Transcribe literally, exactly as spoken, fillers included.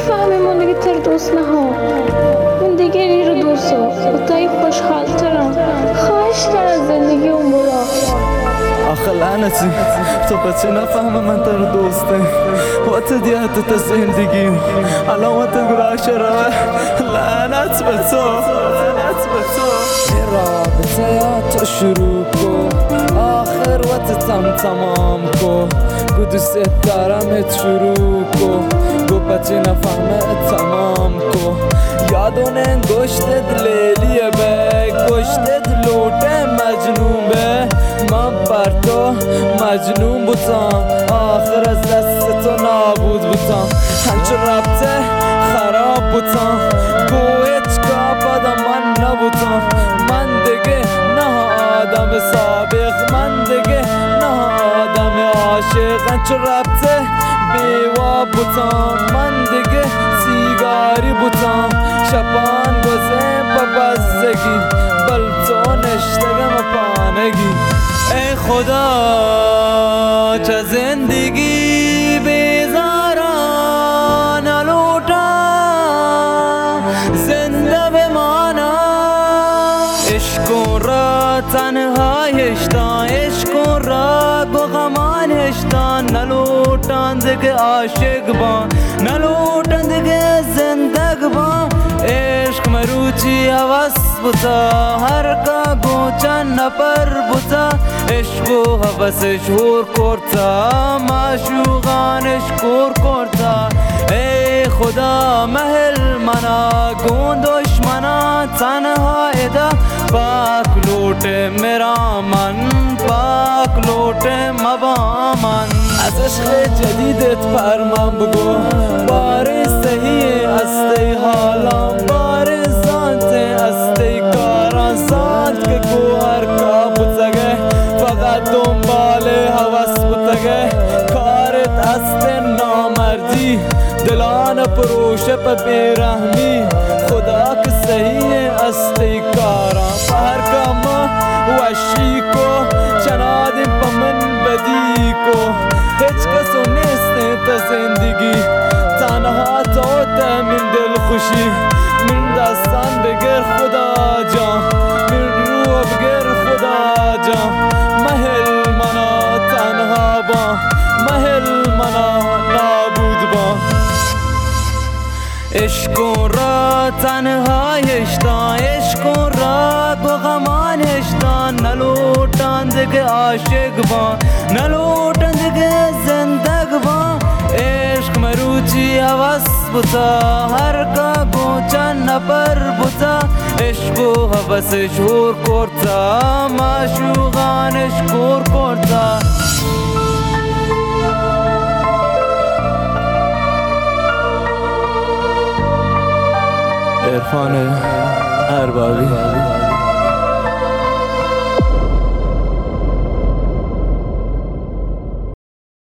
میفهمی من دیگه تر دوست نها، من دیگه این رو دوست و تایی خوشحال ترم. خواهش کن از زندگی اون برا. آخه لعنتی تو بچه نفهمه من تر دوسته و تدیت تا زندگی الان وقت گراشه روه. لعنت به تو، لعنت به تو. رابطه یا تو شروع کو آخر وقت تم تمام کو گو دوست دارم شروع کو گو بچه نفهمه تمام کو یادونه گشتت لیلیه به گشتت لوته مجنون به من بر تو مجنون بودم آخر از دست تو نابود بودم همچون ربطه خراب بودم گو هیچ کابادم من نبودم من دیگه نه آدم سابق من دیگه نه آدم عاشق همچون ربطه بیوا بودم من دیگه سیگاری بودم شبان گذه ببزگی بل تو نشتگم پانگی ای خدا چه زندگی بیزارا نلوٹا زنده بمانا عشق را تنهایشتان عشق را بغمانشتان نلوٹان دیگه عاشق بان نلوٹان دیگه زندگ بان عشق مروچی حوث بوتا هر کا گوچن نپر بوتا عشق و حوثش هور کرتا معشوقانش کور کرتا ای خدا محل منا گون دشمنا تنها ادا پاک لوٹ میرا من پاک لوٹ مبا من از عشق جدیدت پرمم بگو بار صحیح استی حالم بار زانت استی کاران زانت که گوهر کا بودگه فقط دنبال حوث بودگه کارت است نامردی دلان پروشه پا بیرحمی خدا که صحیح استی کاران فهر کما وشی کو چنادیم پا من بدی کو هیچ کسو نیست تا زندگی تنها تو من دل خوشی من دستان بگر خدا جان من روح بگر خدا جان محل منا تنها با محل منا نابود با عشق را تنهایشتان عشق را بغمانشتان نلوٹان دیگه عاشق بان نلوٹان دیگه زندگ بان عشق مروچی حوث بوتا هر کا گوچن نپر بوتا عشق و حوثش هور کرتا معشوقانش کور کرتا عرفان اربابی.